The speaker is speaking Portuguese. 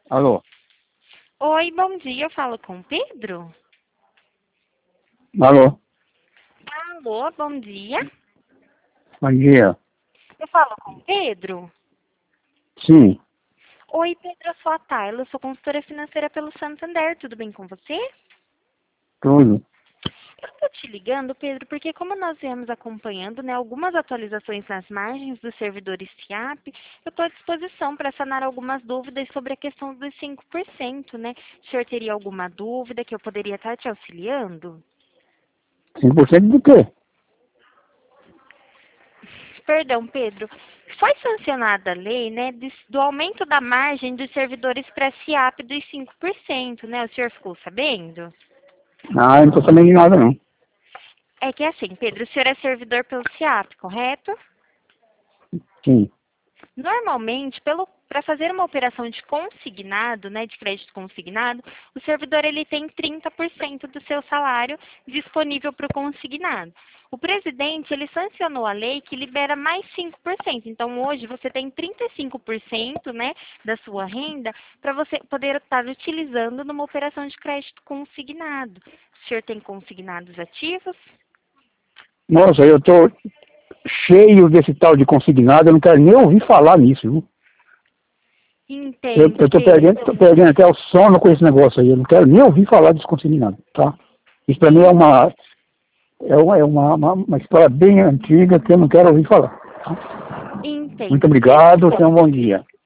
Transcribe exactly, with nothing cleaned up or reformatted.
Alô? Oi, bom dia. Eu falo com o Pedro? Alô? Alô, bom dia. Bom dia. Eu falo com o Pedro? Sim, Oi, Pedro, eu sou a Tayla. Eu sou consultora financeira pelo Santander. Tudo bem com você? tudo. Eu estou te ligando, Pedro, porque como nós viemos acompanhando, né, algumas atualizações nas margens dos servidores FIAP, eu estou à disposição para sanar algumas dúvidas sobre a questão dos cinco por cento, né? O senhor teria alguma dúvida que eu poderia estar te auxiliando? cinco por cento do quê? Perdão, Pedro. Foi sancionada a lei, né, de- do aumento da margem dos servidores para FIAP dos cinco por cento, né? O senhor ficou sabendo? Ah, eu não tô sabendo de nada, não. É que é assim, Pedro, o senhor é servidor pelo FIAP, correto? Sim. Normalmente, para fazer uma operação de consignado, né, de crédito consignado, o servidor ele tem trinta por cento do seu salário disponível para o consignado. O presidente ele sancionou a lei que libera mais cinco por cento. Então, hoje você tem trinta e cinco por cento, né, da sua renda para você poder estar utilizando numa operação de crédito consignado. O senhor tem consignados ativos? Nossa, eu tô cheio desse tal de consignado, eu não quero nem ouvir falar nisso, viu? Eu, Entendo, eu tô perdendo, tô Pedro. perdendo até o sono com esse negócio aí, eu não quero nem ouvir falar desse consignado, tá? Isso pra mim é uma, é uma, é uma, uma, uma história bem antiga que eu não quero ouvir falar. Tá? Muito Entendo, Pedro. obrigado, tenha um bom dia.